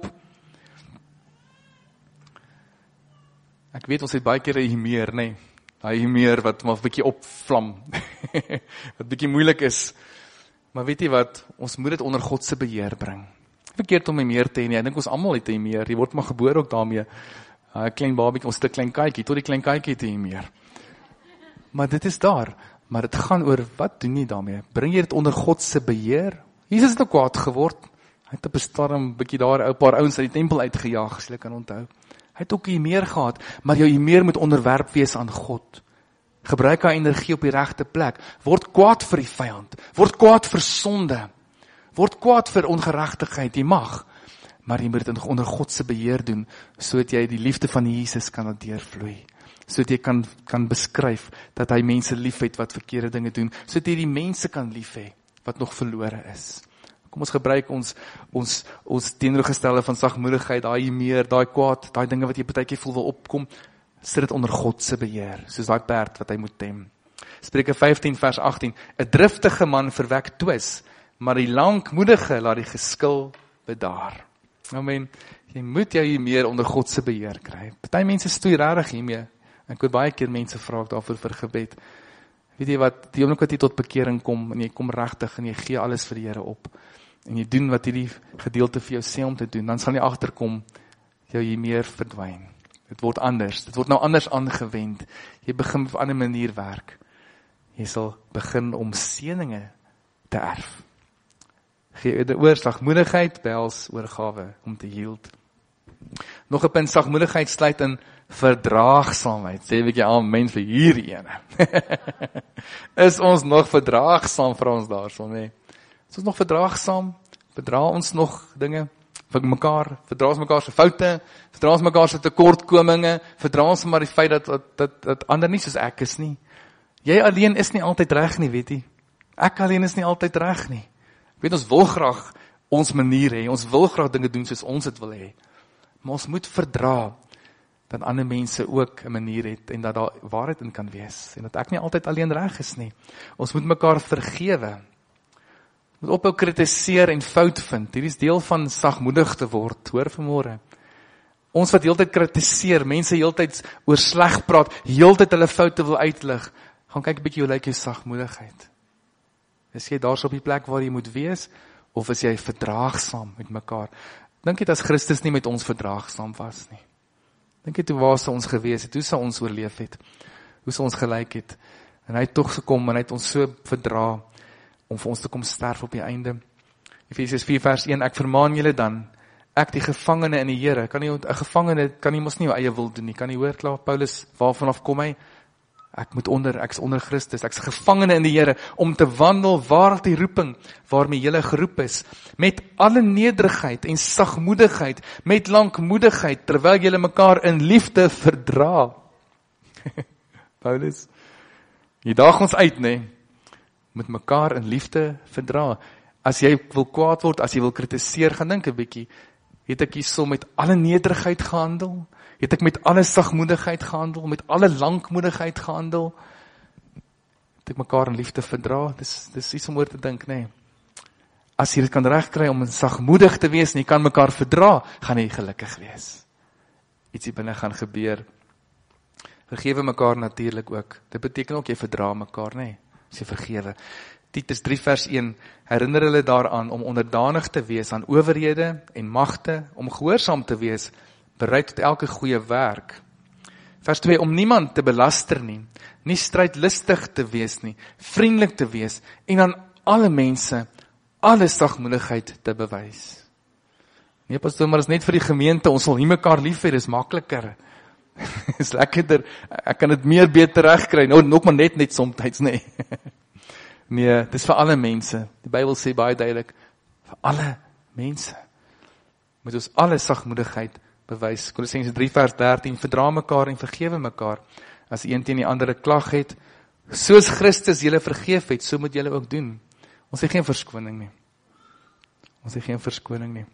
Ek weet, ons het baie keer 'n humeur, nee, daai humeur wat maar 'n bietjie opvlam, wat bietjie moeilik is, maar weet jy wat, ons moet dit onder God se beheer bring. Verkeerd om 'n humeur te hê nie, ek dink ons almal het 'n humeur, jy word maar gebore ook daarmee, 'n klein babietjie, ons het 'n klein katjie, tot die klein katjie het 'n humeur. Maar dit is daar, maar dit gaan oor, wat doen jy daarmee? Bring jy dit onder God se beheer? Jesus het ook kwaad geword, hy het op 'n stadium bietjie daar 'n paar ouens uit die tempel uitgejaag, as jy kan onthou. Hy het ook 'n humeur gehad, maar jou humeur moet onderwerp wees aan God. Gebruik haar energie op die regte plek. Word kwaad vir die vyand, word kwaad vir sonde, word kwaad vir ongeregtigheid, jy mag, maar jy moet dit onder God se beheer doen, sodat jy die liefde van Jesus kan laat deurvloei. Sodat jy kan, kan beskryf, dat hy mense lief het wat verkeerde dinge doen, sodat jy die mense kan lief hê, wat nog verlore is. Kom ons gebruik ons, ons, ons teenoorgestelde van sagmoedigheid, daai meer, daai kwaad, daai dinge wat jy partykeer voel wil opkom, sit dit onder God se beheer, soos daai perd wat hy moet tem. Spreuke vyftien vers agttien, 'n driftige man verwek twis, maar die lankmoedige laat die geskil bedaar. Amen. Jy moet jou hier meer onder God se beheer kry. Party mense stoei regtig hiermee. Ek hoor baie keer mense vra ek daarvoor vir gebed. Weet jy wat, die oomblik wat jy tot bekering kom, en jy kom regtig, en jy gee alles vir die Here op, en jy doen wat hierdie gedeelte vir jou sê om te doen, dan sal jy agterkom, jou hier meer verdwyn. Dit word anders, dit word nou anders aangewend. Jy begin op 'n ander manier werk. Jy sal begin om seëninge te erf. Gee die oorslagmoedigheid, behels oorgawe om te yield. Nog 'n punt, sagmoedigheid sluit in verdraagsaamheid. Sê 'n bietjie amen vir hierdie ene. Is ons nog verdraagsaam vir ons daarso, nee? Is ons nog verdraagsaam? Verdra ons nog dinge vir mekaar? Verdra ons mekaar se foute? Verdra ons mekaar se tekortkominge? Verdra ons maar die feit dat dat, dat dat ander nie soos ek is nie? Jy alleen is nie altyd reg nie, weet jy? Ek alleen is nie altyd reg nie. Ek weet, ons wil graag ons manier hê, ons wil graag dinge doen soos ons dit wil hê. Maar ons moet verdra dat ander mense ook 'n manier het en dat daar waarheid in kan wees en dat ek nie altyd alleen reg is nie. Ons moet mekaar vergewe. Moet ophou kritiseer en fout vind. Hierdie is deel van sagmoedig te word, hoor vanmôre. Ons wat heeltyd kritiseer, mense heeltyd oor sleg praat, heeltyd hulle foute wil uitlig. Gaan kyk 'n bietjie hoe lyk jou sagmoedigheid. Is jy daarso op die plek waar jy moet wees, of is jy verdraagsaam met mekaar? Dink jy as Christus nie met ons verdraagsaam was nie? Dink jy toe waar sou ons gewees het? Hoe sou ons oorleef het? Hoe sou ons gelyk het? En hy het tog gekom en hy het ons so verdra om vir ons te kom sterf op die einde. Efesiërs vier vers een, ek vermaan julle dan, ek die gevangene in die Here, kan nie 'n gevangene kan nie mos nie eie wil doen nie. Kan nie hoor klaar Paulus waarvan af kom hy? Ek moet onder, ek is onder Christus, ek is gevangene in die Here, om te wandel waar die roeping, waarmee julle geroep is, met alle nederigheid en sagmoedigheid, met lankmoedigheid, terwyl julle mekaar in liefde verdra. Paulus, jy daag ons uit, nee, met mekaar in liefde verdra. As jy wil kwaad word, as jy wil kritiseer, gaan dink 'n bietjie, het ek hierso met alle nederigheid gehandel? Het ek met alle sagmoedigheid gehandel, met alle lankmoedigheid gehandel? Het ek mekaar in liefde verdra? Dis, dis iets om oor te dink, nee. As jy dit kan regkry om sagmoedig te wees en jy kan mekaar verdra, gaan jy gelukkig wees. Ietsie binne gaan gebeur. Vergewe mekaar natuurlik ook. Dit beteken ook jy verdra mekaar, nee. As jy vergewe. Titus drie vers een, herinner hulle daaraan om onderdanig te wees aan owerhede en magte, om gehoorsaam te wees, bereid tot elke goeie werk. Vers twee, om niemand te belaster nie, nie strydlustig te wees nie, vriendelik te wees, en aan alle mense, alle sagmoedigheid te bewys. Nee, pastoor, maar is net vir die gemeente, ons sal nie mekaar lief hê, dis makliker. Is lekkerder, ek kan dit meer beter regkry, nou nog maar net net somtyds, nee. Nee, dis vir alle mense. Die Bybel sê baie duidelik, vir alle mense. Moet ons alle sagmoedigheid bewys. Kolossense drie vers dertien, verdra mekaar en vergewe mekaar, as een teen die ander 'n klag het, soos Christus julle vergeef het, so moet julle ook doen. Ons het geen verskoning nie. Ons het geen verskoning nie.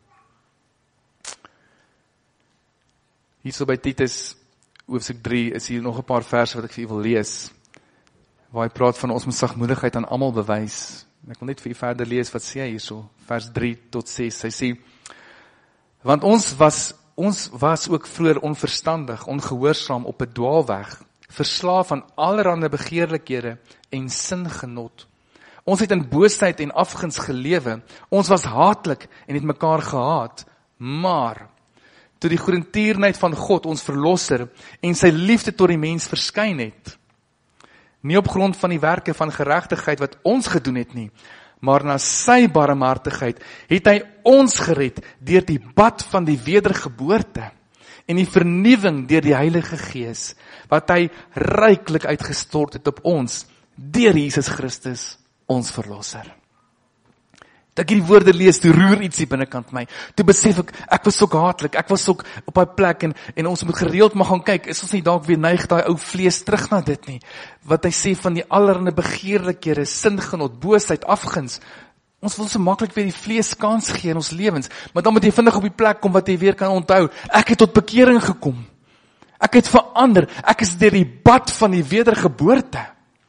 Hierso by Titus, hoofstuk drie, is hier nog 'n paar verse wat ek vir u wil lees, waar hy praat van ons moet sagmoedigheid aan almal bewys. Ek wil net vir u verder lees wat sê hy hierso, vers drie tot ses. Hy sê, want ons was Ons was ook vroeër onverstandig, ongehoorsaam op 'n dwaalweg, verslaaf aan allerlei begeerlikhede en singenot. Ons het in boosheid en afguns gelewe, ons was haatlik en het mekaar gehaat, maar toe die goedertierenheid van God, ons verlosser, en sy liefde tot die mens verskyn het, nie op grond van die werke van geregtigheid wat ons gedoen het nie, maar na sy barmhartigheid het hy ons gered deur die bad van die wedergeboorte en die vernuwing deur die Heilige Gees, wat hy ryklik uitgestort het op ons, deur Jesus Christus, ons verlosser. Toe ek hierdie woorde lees, toe roer ietsie binnekant my. Toe besef ek, ek was ook haatlik, ek was ook op daai plek, en, en ons moet gereeld maar gaan kyk, is ons nie dalk weer neig daai ou vlees terug na dit nie, wat hy sê van die allerlei begeerlikhede, singenot, boosheid, afguns, Ons wil so maklik weer die vlees kans gee in ons lewens, maar dan moet jy vinnig op die plek kom wat jy weer kan onthou. Ek het tot bekering gekom. Ek het verander. Ek is deur die bad van die wedergeboorte.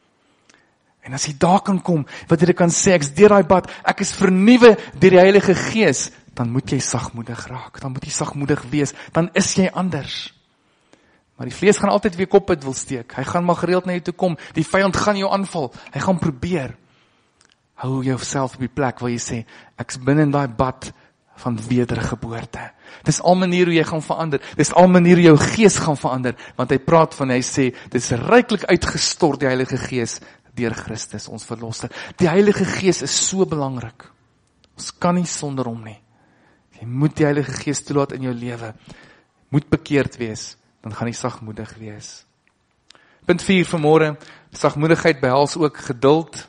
En as jy daar kan kom, wat jy kan sê, ek is deur daai bad, ek is vernuwe deur die Heilige Gees, dan moet jy sagmoedig raak, dan moet jy sagmoedig wees, dan is jy anders. Maar die vlees gaan altyd weer kop uit wil steek, hy gaan maar gereeld na jou toe kom, die vyand gaan jou aanval, hy gaan probeer. Hou jouself op die plek waar jy sê, ek is binne in daai bad van wedergeboorte. Dis al manier hoe jy gaan verander, dis al manier hoe jou gees gaan verander, want hy praat van, hy sê, dis ryklik uitgestort die Heilige Gees, deur Christus, ons verlosser. Die Heilige Gees is so belangrik. Ons kan nie sonder hom nie. Jy moet die Heilige Gees toelaat in jou lewe. Moet bekeerd wees, dan gaan jy sagmoedig wees. Punt vier vanmôre, sagmoedigheid behels ook geduld.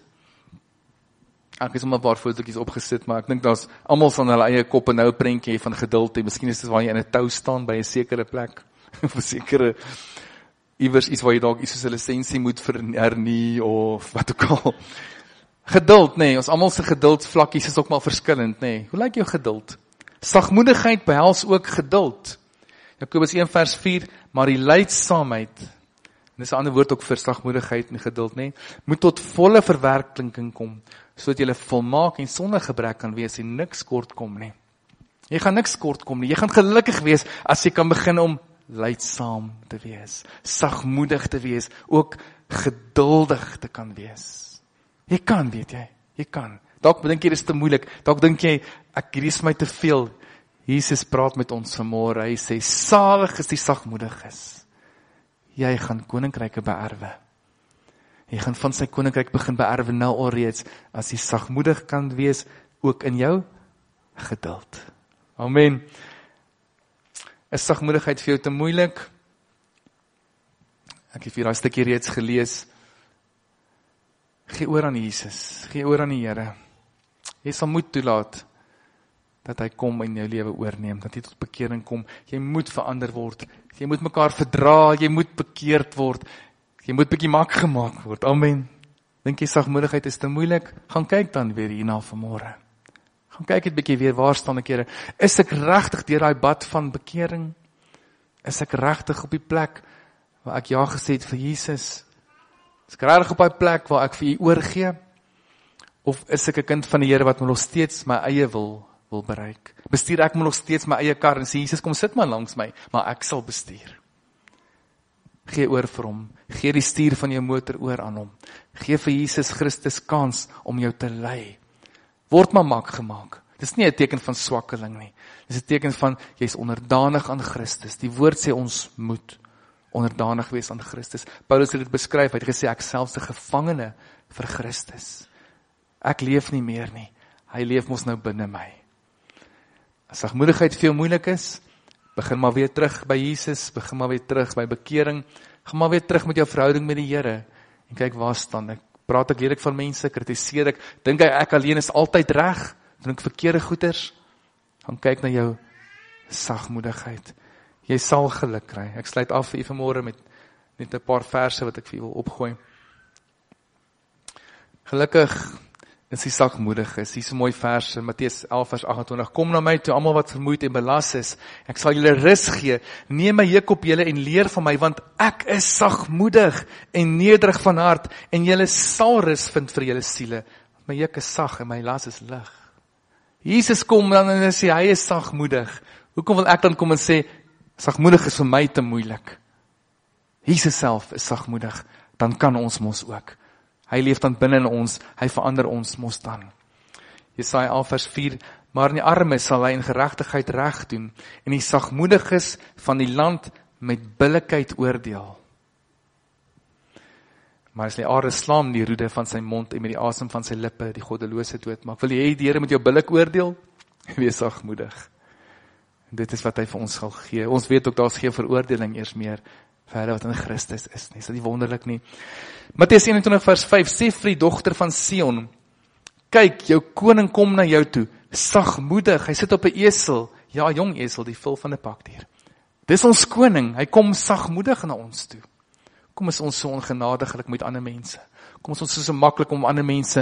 Ek het sommer 'n paar fotootjies opgesit, maar ek dink daar's almal van hulle eie kop en nou prentjie van geduld. Miskien is dit waar jy in 'n tou staan by 'n sekere plek, of 'n sekere iewers iets waar jy dalk iets soos 'n lisensie moet vernie of wat ook al. Geduld, nee, ons almal se geduldsvlakkies is ook maar verskillend, nee. Hoe lyk jou geduld? Sagmoedigheid behels ook geduld. Jakobus een vers vier, maar die lydsaamheid, en dis 'n ander woord ook vir sagmoedigheid en geduld, nee, moet tot volle verwerkliking kom, sodat jy volmaak en sonder gebrek kan wees en niks kort kom nie. Jy gaan niks kort kom nie. Jy gaan gelukkig wees as jy kan begin om lydsaam te wees, sagmoedig te wees, ook geduldig te kan wees. Jy kan, weet jy, jy kan. Dalk dink jy dis te moeilik, dalk dink jy, ek hierdie is my te veel. Jesus praat met ons vanmôre, hy sê, salig is die sagmoediges. Jy gaan koninkryke beerwe. Jy gaan van sy koninkryk begin beerwe nou alreeds, as jy sagmoedig kan wees, ook in jou geduld. Amen. Is sagmoedigheid vir jou te moeilik? Ek het vir daai stukkie reeds gelees. Gee oor aan Jesus, gee oor aan die Here. Jy sal moed toelaat dat hy kom in jou lewe oorneem, dat jy tot bekering kom. Jy moet verander word. Jy moet mekaar verdra, jy moet bekeerd word. Jy moet bietjie mak gemaak word. Amen. Dink jy sagmoedigheid is te moeilik? Gaan kyk dan weer hierna vanmôre. Gaan kyk net bietjie weer, waar staan ek, Here? Is ek regtig deur daai bad van bekering? Is ek regtig op die plek waar ek ja gesê het vir Jesus? Is ek regtig op daai plek waar ek vir U oorgee? Of is ek 'n kind van die Here wat nog steeds my eie wil wil bereik? Bestuur ek nog steeds my eie kar en sê, Jesus, kom sit maar langs my, maar ek sal bestuur. Gee oor vir hom. Gee die stuur van jou motor oor aan hom. Gee vir Jesus Christus kans om jou te lei. Word maar mak gemaak. Dis nie 'n teken van swakkeling nie. Dis 'n teken van, jy's onderdanig aan Christus. Die woord sê ons moet onderdanig wees aan Christus. Paulus het dit beskryf, hy het gesê, ek selfs 'n gevangene vir Christus. Ek leef nie meer nie. Hy leef mos nou binne my. As sagmoedigheid veel moeilik is, begin maar weer terug by Jesus, begin maar weer terug by bekering, gaan maar weer terug met jou verhouding met die Here, en kyk waar staan ek. Praat ek lelik van mense, kritiseer ek, dink hy ek alleen is altyd reg, doen ek verkeerde goeders, gaan kyk na jou sagmoedigheid. Jy sal geluk kry. Ek sluit af vir u vanmôre met net 'n paar verse wat ek vir u wil opgooi. Gelukkig is die sagmoediges. Hier is 'n mooi vers in Matteus elf vers agt en twintig. Kom na my toe, almal wat vermoeid en belas is. Ek sal julle rus gee. Neem my juk op julle en leer van my, want ek is sagmoedig en nederig van hart, en julle sal rus vind vir julle siele. My juk is sag en my las is lig. Jesus kom dan en sê hy is sagmoedig. Hoekom wil ek dan kom en sê sagmoedig is vir my te moeilik? Jesus self is sagmoedig, dan kan ons mos ook. Hy leef dan binne in ons, hy verander ons mos dan. Jesaja elf vers vier, maar in die armes sal hy in geregtigheid reg doen, en die sagmoediges van die land met billikheid oordeel. Maar as die aarde slaam die roede van sy mond en met die asem van sy lippe die goddelose doodmaak. Wil jy die Here met jou billik oordeel? Wees sagmoedig. En dit is wat hy vir ons sal gee. Ons weet ook, daar is geen veroordeling eers meer vir hulle wat in Christus is nie. Is dit nie wonderlik nie? Matteus eenentwintig vers vyf, sê vir die dogter van Sion, kyk, jou koning kom na jou toe, sagmoedig, hy sit op 'n esel, ja, jong esel, die vul van 'n pakdier. Dis ons koning, hy kom sagmoedig na ons toe. Kom is ons so ongenadiglik met ander mense. Kom is ons so so maklik om ander mense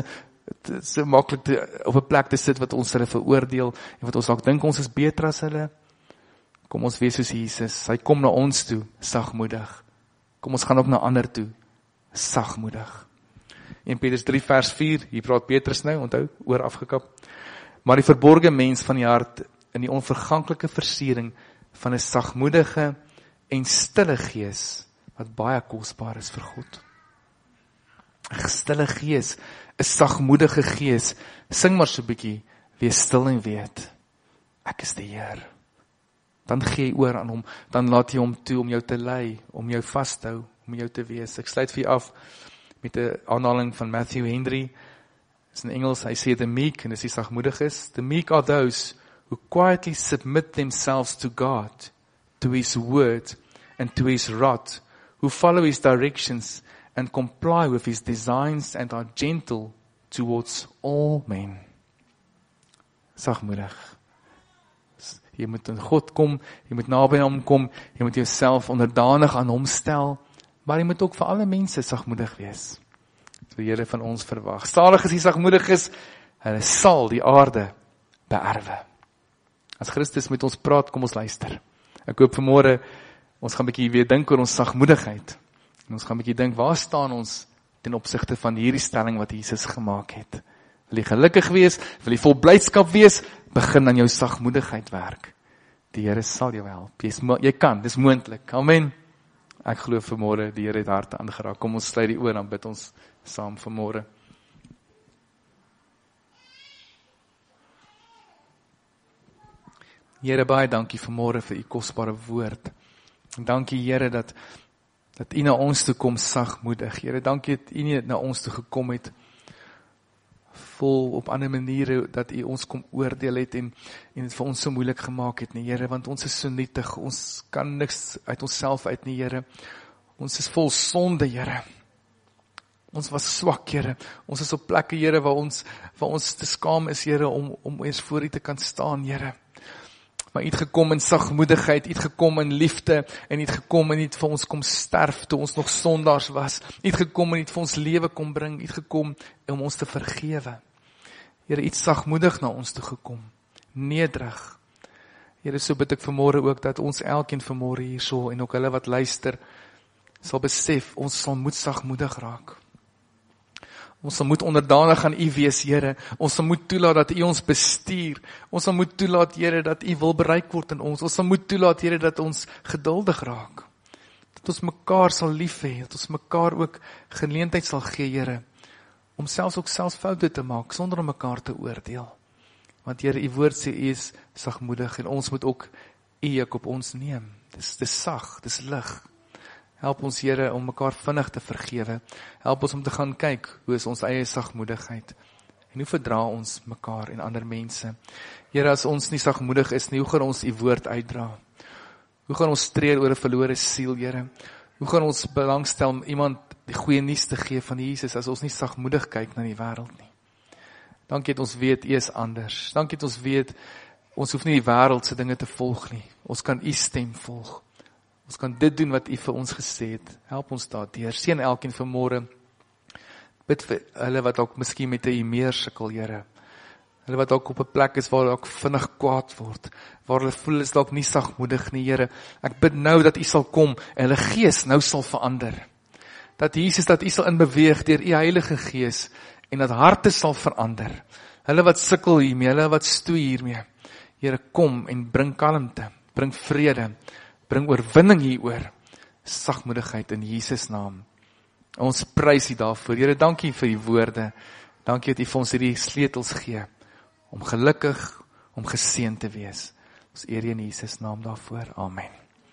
dit is so maklik te, op 'n plek te sit wat ons hulle veroordeel, en wat ons dalk dink ons is beter as hulle. Kom ons wees soos Jesus, hy kom na ons toe, sagmoedig. Kom ons gaan ook na ander toe, sagmoedig. een Petrus drie vers vier, hier praat Petrus nou, onthou, oor afgekap. Maar die verborge mens van die hart, in die onverganklike versiering van 'n sagmoedige en stille gees, wat baie kosbaar is vir God. 'n Stille gees, 'n sagmoedige gees, sing maar so 'n bietjie, wees stil en weet, ek is die Heer. Dan gee jy oor aan hom, dan laat jy hom toe om jou te lei, om jou vas te hou, om jou te wees. Ek sluit vir af met 'n aanhaling van Matthew Henry, is in Engels, hy sê, the meek, en dis die sagmoediges, the meek are those who quietly submit themselves to God, to His word, and to His rod, who follow His directions, and comply with His designs, and are gentle towards all men. Sagmoedig. Jy moet in God kom, jy moet naby aan hom kom, jy moet jouself onderdanig aan hom stel, maar jy moet ook vir alle mense sagmoedig wees. Wat die Here van ons verwag. Salig is die sagmoediges, hulle sal die aarde beerwe. As Christus met ons praat, kom ons luister. Ek hoop vanmôre, ons gaan 'n bietjie weer dink oor ons sagmoedigheid. En ons gaan 'n bietjie dink, waar staan ons ten opsigte van hierdie stelling wat Jesus gemaak het? Wil jy gelukkig wees? Wil jy vol blydskap wees? Begin aan jou sagmoedigheid werk. Die Here sal jou help. Jy, jy kan, dis moontlik. Amen. Ek glo vanmôre die Here het harte aangeraak. Kom ons sluit die oë, dan bid ons saam vanmôre. Here, baie dankie vanmôre vir u kosbare woord. En dankie Here dat dat u na ons toe kom sagmoedig. Here, dankie dat u nie na ons toe gekom het vol op ander maniere, dat u ons kom oordeel het en, en het vir ons so moeilik gemaak het nie, Here, want ons is so nietig, ons kan niks uit onsself uit nie, Here. Ons is vol sonde, Here. Ons was swak, Here. Ons is op plekke, Here, waar ons, waar ons te skaam is, Here, om, om eens voor u te kan staan, Here. Maar u het gekom in sagmoedigheid, u het gekom in liefde, en u het gekom en u het vir ons kom sterf, toe ons nog sondaars was. U het gekom en u het vir ons lewe kom bring, u het gekom om ons te vergewe. Here, u het sagmoedig na ons toe gekom, nederig. Here, so bid ek vanmôre ook, dat ons elkeen vanmôre hierso, en ook hulle wat luister, sal besef, ons sal moet sagmoedig raak. Ons sal moet onderdanig aan u wees, Here. Ons sal moet toelaat dat u ons bestuur. Ons sal moet toelaat, Here, dat u wil bereik word in ons. Ons sal moet toelaat, Here, dat ons geduldig raak. Dat ons mekaar sal lief hê, dat ons mekaar ook geleentheid sal gee, Here, om selfs ook selfs foute te maak, sonder om mekaar te oordeel. Want Here, u woord sê u is sagmoedig, en ons moet ook u ook op ons neem. Dis, dis sag, dis lig. Help ons, Here, om mekaar vinnig te vergewe. Help ons om te gaan kyk, hoe is ons eie sagmoedigheid, en hoe verdra ons mekaar en ander mense. Here, as ons nie sagmoedig is nie, hoe gaan ons u woord uitdra? Hoe gaan ons treur oor 'n verlore siel, Here? Hoe gaan ons belangstel om iemand die goeie nuus te gee van Jesus, as ons nie sagmoedig kyk na die wêreld nie? Dankie dat ons weet, u is anders. Dankie dat ons weet, ons hoef nie die wêreld se dinge te volg nie. Ons kan u stem volg. Ons kan dit doen wat u vir ons gesê het. Help ons daardeur. Seën elkeen vanmôre. Bid vir hulle wat ook miskien met 'n e-mail sukkel, Here. Hulle wat ook op 'n plek is waar hulle ook vinnig kwaad word, waar hulle voel is dalk nie sagmoedig nie, Here. Ek bid nou dat u sal kom en hulle gees nou sal verander. Dat Jesus, dat u sal inbeweeg deur u Heilige Gees en dat harte sal verander. Hulle wat sukkel hiermee, hulle wat stoei hiermee. Here, kom en bring kalmte, bring vrede. Bring oorwinning hieroor, sagmoedigheid in Jesus naam. Ons prys u daarvoor. Here, dankie vir die woorde. Dankie dat u vir ons hierdie sleutels gee, om gelukkig, om geseën te wees. Ons eer u in Jesus naam daarvoor. Amen.